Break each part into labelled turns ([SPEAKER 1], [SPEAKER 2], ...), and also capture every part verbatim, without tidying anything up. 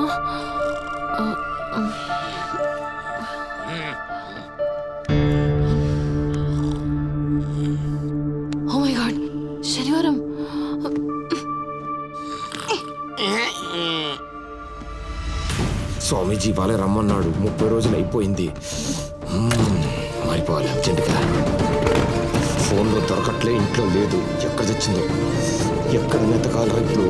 [SPEAKER 1] Oh my God, శనివారం.
[SPEAKER 2] స్వామీజీ వాళ్ళే రమ్మన్నాడు. ముప్పై రోజులు అయిపోయింది. మారిపోవాలి అర్జెంటుగా. ఫోన్లో దొరకట్లే, ఇంట్లో లేదు. ఎక్కడ తెచ్చిందో, ఎక్కడ నెతకాలరా ఇప్పుడు.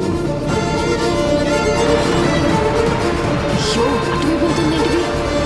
[SPEAKER 1] అయ్యో, అటువైపు వెళ్తుందేంటిది?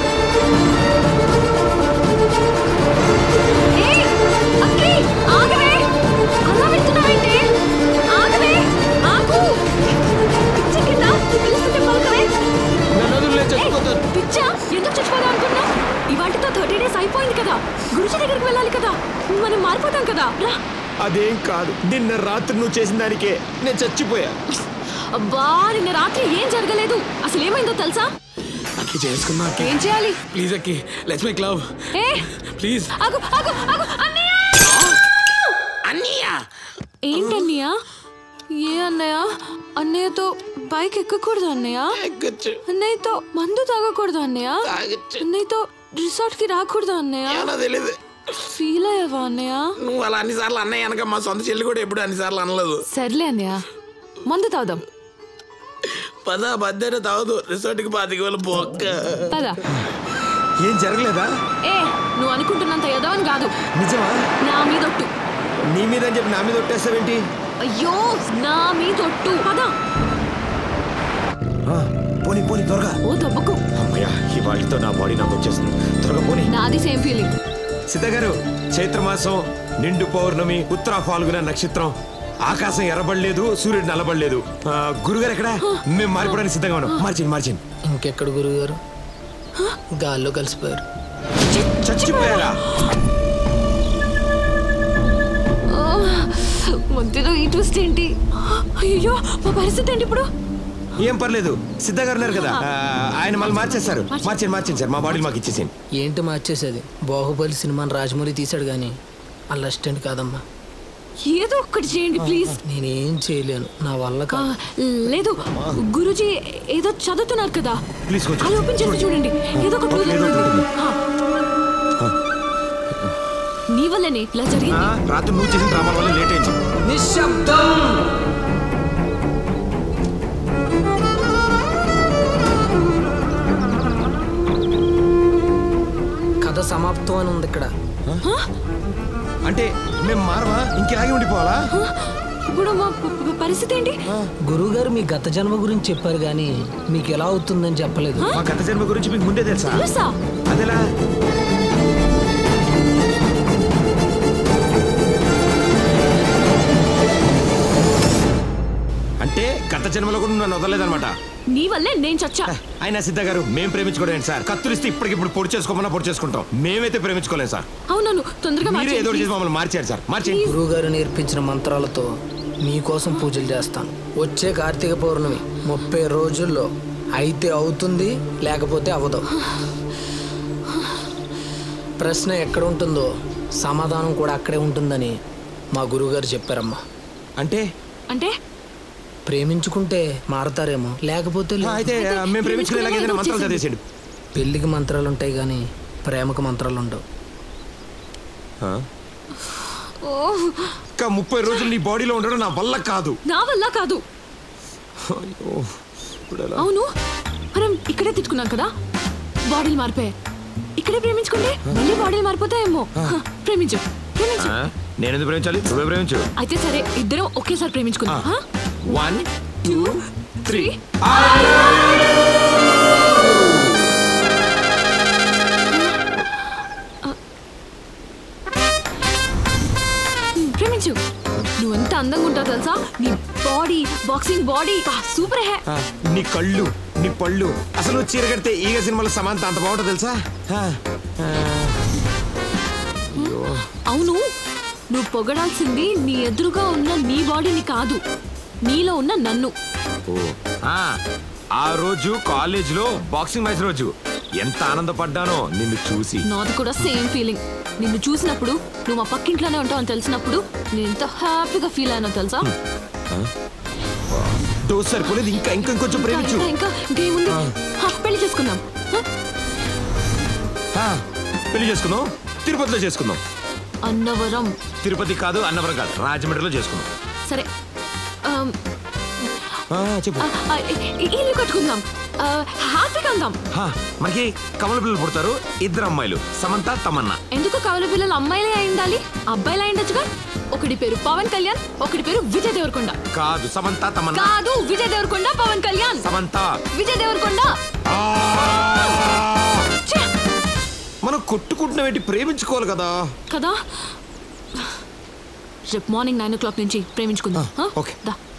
[SPEAKER 1] ఎందుకు చచ్చిపోదా అనుకున్నా? ఇవాటితో థర్టీ డేస్ అయిపోయింది కదా, గురుజీ దగ్గరికి వెళ్ళాలి కదా, మనం మారిపోతాం కదా.
[SPEAKER 2] అదేం కాదు, నిన్న రాత్రి నువ్వు చేసిన దానికే నేను చచ్చిపోయా.
[SPEAKER 1] అబ్బా, నిన్న రాత్రి ఏం జరగలేదు. అసలు ఏమైందో తెలుసా?
[SPEAKER 3] అక్కి చేసుకున్నా.
[SPEAKER 1] ఏం చేయాలి?
[SPEAKER 3] Please Akki, let's make love.
[SPEAKER 1] ఏ
[SPEAKER 3] ప్లీజ్.
[SPEAKER 1] ఆగు ఆగు ఆగు. అన్నయ్య!
[SPEAKER 3] అన్నయ్య!
[SPEAKER 1] ఏంటన్నయ్య? ఏ అన్నయ్య? అన్నయ్యతో బైక్ ఎక్కకూడదు అన్నయ్య.
[SPEAKER 3] ఎక్కచ్చు.
[SPEAKER 1] అన్నయ్యతో మందు తాగకూడదు అన్నయ్య.
[SPEAKER 3] తాగచ్చు.
[SPEAKER 1] అన్నయ్యతో రిసార్ట్ కి రాకూడదు అన్నయ్య.
[SPEAKER 3] తెలియదు.
[SPEAKER 1] ఫీల్ అయ్యావా అన్నయ్య?
[SPEAKER 3] నువ్వు అలా అన్నిసార్లు అన్నయ్య అనక మా సొంత చెల్లి కూడా ఎప్పుడు అన్నిసార్లు అనలేదు.
[SPEAKER 1] సర్లే అన్నయ్య, మందు తాగుదాం.
[SPEAKER 3] పద, బద్దెన తాగదు. రిసార్ట్ కి పాతికి వెళ్ళి పోక్క.
[SPEAKER 1] పద.
[SPEAKER 2] ఏం జరగలేదా?
[SPEAKER 1] ఏ, నువ్వు అనుకుంటున్నంత ఎదవని కాదు.
[SPEAKER 2] నిజమా?
[SPEAKER 1] నా మీదొట్టు.
[SPEAKER 2] నీ మీద అని చెప్పి నా మీద ఒట్టేస్తావేంటి?
[SPEAKER 1] అయ్యో, నా మీదొట్టు. పద.
[SPEAKER 2] పోనీ పోనీ త్వరగా.
[SPEAKER 1] ఓ దెబ్బకు.
[SPEAKER 2] అమ్మయ్యా, ఇవాళతో నా బాడీ నాకు వచ్చేస్తుంది. త్వరగా పోనీ.
[SPEAKER 1] నాది సేమ్ ఫీలింగ్.
[SPEAKER 2] సిద్ధ గారు, చైత్రమాసం, నిండు పౌర్ణమి, ఉత్తర ఫాల్గుణ నక్షత్రం, ఆకాశం ఎర్రబడలేదు, సూర్యుడు నల్లబడలేదు. గురుగారు ఎక్కడ? మేము మారిపోవడానికి సిద్ధంగా ఉన్నాం. మార్చింది మార్చింది.
[SPEAKER 4] ఇంకెక్కడ గురుగారు? గాల్లో కలిసిపోయారు.
[SPEAKER 2] చచ్చిపోయారా?
[SPEAKER 1] మధ్యలో ఈ ట్విస్ట్ ఏంటి? అయ్యో, మా పరిస్థితి ఏంటి ఇప్పుడు?
[SPEAKER 2] ఏం పర్లేదు, సిద్ధ గారు ఉన్నారు కదా, ఆయన మళ్ళీ మార్చేస్తారు. మార్చండి మార్చండి సార్, మా బాడీ మాకు ఇచ్చేసేయండి.
[SPEAKER 4] ఏంటి మార్చేసేది? బాహుబలి సినిమాని రాజమౌళి తీశాడు కానీ వాళ్ళ అసిస్టెంట్ కాదమ్మా.
[SPEAKER 1] ఏదో ఒక్కటి చేయండి ప్లీజ్.
[SPEAKER 4] నేనేం చేయలేను, నా వల్ల కాదు.
[SPEAKER 1] లేదు, గురుజీ ఏదో చదువుతున్నారు కదా,
[SPEAKER 2] ప్లీజ్
[SPEAKER 1] అది ఓపెన్ చేసి చూడండి. ఏదో ఒక క్లూ దొరుకుతుంది. నీ వల్లనే ఇలా జరిగింది.
[SPEAKER 2] రాత్రి నువ్వు చేసిన డ్రామా వల్ల లేట్ అయింది.
[SPEAKER 4] నిశ్శబ్దం. కథ సమాప్తం అని ఉంది ఇక్కడ.
[SPEAKER 2] అంటే మేము మారవా? ఇంకెలాగే ఉండిపోవాలా?
[SPEAKER 1] ఇప్పుడు మా పరిస్థితి ఏంటి?
[SPEAKER 4] గురువు గారు మీ గత జన్మ గురించి చెప్పారు కానీ మీకు ఎలా అవుతుందని చెప్పలేదు.
[SPEAKER 2] మా గత జన్మ గురించి మీకు ముందే తెలుసా?
[SPEAKER 1] తెలుసా?
[SPEAKER 2] అదేలా? అంటే గత జన్మలో కూడా నన్ను వదలలేదన్నమాట.
[SPEAKER 1] నీ వల్లే నేను చచ్చా.
[SPEAKER 2] అయినా సిద్ధ గారు, మేము ప్రేమించుకోవడం సార్. కత్తులిస్తే ఇప్పటికిప్పుడు పొడి చేసుకోమన్నా పొడి చేసుకుంటాం. మేమైతే ప్రేమించుకోలేం సార్.
[SPEAKER 1] అవునను, తొందరగా
[SPEAKER 2] మీరు ఏదో చేసి మమ్మల్ని మార్చారు సార్. మార్చేయండి.
[SPEAKER 4] గురువు గారు నేర్పించిన మంత్రాలతో మీకోసం పూజలు చేస్తాను. వచ్చే కార్తీక పౌర్ణమి ముప్పై రోజుల్లో అయితే అవుతుంది, లేకపోతే అవ్వదు. ప్రశ్న ఎక్కడ ఉంటుందో సమాధానం కూడా అక్కడే ఉంటుందని మా గురువుగారు చెప్పారమ్మా.
[SPEAKER 2] అంటే
[SPEAKER 1] అంటే
[SPEAKER 4] ప్రేమించుకుంటే మారతారేమో, లేకపోతే
[SPEAKER 2] అయితే మేము ప్రేమించుకునేలాగా ఏదైనా మంత్రాలు చదివేసాడు.
[SPEAKER 4] పెళ్లికి మంత్రాలు ఉంటాయి కానీ ప్రేమకు మంత్రాలు ఉండవు.
[SPEAKER 2] ఇంకా ముప్పై రోజులు నీ బాడీలో ఉండడం నా వల్ల కాదు.
[SPEAKER 1] నా వల్ల కాదు. అవును, మనం ఇక్కడే తిట్టుకున్నాం కదా, బాడీలు మారిపోయాయి. ఇక్కడే ప్రేమించుకుంటే మళ్ళీ బాడీలు మారిపోతాయేమో. ప్రేమించు ప్రేమించు.
[SPEAKER 2] నేను ఎందుకు ప్రేమించాలి? నువ్వే ప్రేమించు.
[SPEAKER 1] అయితే సరే, ఇద్దరం ఒకేసారి ప్రేమించుకుందాం.
[SPEAKER 2] One two three.
[SPEAKER 1] ప్రేమించు. నువ్వెంత అందంగా ఉంటావు తెలుసా? నీ body, boxing body super hey.
[SPEAKER 2] నీ కళ్ళు, నీ పళ్ళు, అసలు నువ్వు చీర కడితే ఈగ సినిమాలో సమాంత అంత బాగుంటుంది తెలుసా?
[SPEAKER 1] అవును, నువ్వు పొగడాల్సింది నీ ఎదురుగా ఉన్న నీ బాడీని కాదు, నీలో ఉన్న నన్ను.
[SPEAKER 2] ఆ రోజు కాలేజ్ లో బాక్సింగ్ మ్యాచ్ రోజు ఎంత ఆనందపడ్డానో నిన్ను చూసి.
[SPEAKER 1] నాది కూడా సేమ్ ఫీలింగ్. నిన్ను చూసినప్పుడు నువ్వు మా పక్కింట్లోనే ఉంటావు అని తెలిసినప్పుడు నేను ఎంత హ్యాపీగా ఫీల్ అయినా తెలుసా?
[SPEAKER 2] డోస్ సరిపోలేదు, ఇంకా ఇంకా కొంచెం ప్రేమించు.
[SPEAKER 1] ఇంకా ఇంకా ఇంకేముంది? హా, పెళ్లి చేసుకుందాం. హా?
[SPEAKER 2] ఆ, పెళ్లి చేసుకుందాం, తిరుపతిలో చేసుకుందాం.
[SPEAKER 1] అన్నవరం.
[SPEAKER 2] తిరుపతి కాదు, అన్నవరం కాదు, రాజమండ్రిలో చేసుకుందాం.
[SPEAKER 1] సరే ఆమ్,
[SPEAKER 2] ఆ, చెప్పు.
[SPEAKER 1] ఆ, ఆ, ఇ- ఇ- ఇల్లు కట్టుకుందాం. ఆ, హ్యాపీగా ఉందాం.
[SPEAKER 2] హా, మనకి కమల పిల్లలు పుడతారు, ఇద్దరు అమ్మాయిలు, సమంత తమన్నా.
[SPEAKER 1] ఎందుకు కవల పిల్లలు అమ్మాయిలే అయి ఉండాలి? అబ్బాయిలే అయి ఉండొచ్చుగా. ఒకటి పేరు పవన్ కళ్యాణ్, ఒకటి పేరు విజయ్ దేవరకొండ.
[SPEAKER 2] కాదు, సమంత తమన్నా.
[SPEAKER 1] కాదు, విజయ్ దేవరకొండ పవన్ కళ్యాణ్.
[SPEAKER 2] సమంత.
[SPEAKER 1] విజయ్ దేవరకొండ.
[SPEAKER 2] ఆ!
[SPEAKER 1] ఛే!
[SPEAKER 2] మనం కొట్టుకుంటున్నాం ఏంటి? ప్రేమించుకోవాలి కదా.
[SPEAKER 1] కదా రేపు మార్నింగ్ నైన్ ఓ క్లాక్ నుంచి ప్రేమించుకుందాం.
[SPEAKER 2] ఆ,
[SPEAKER 1] హా?
[SPEAKER 2] ఓకే.
[SPEAKER 1] దా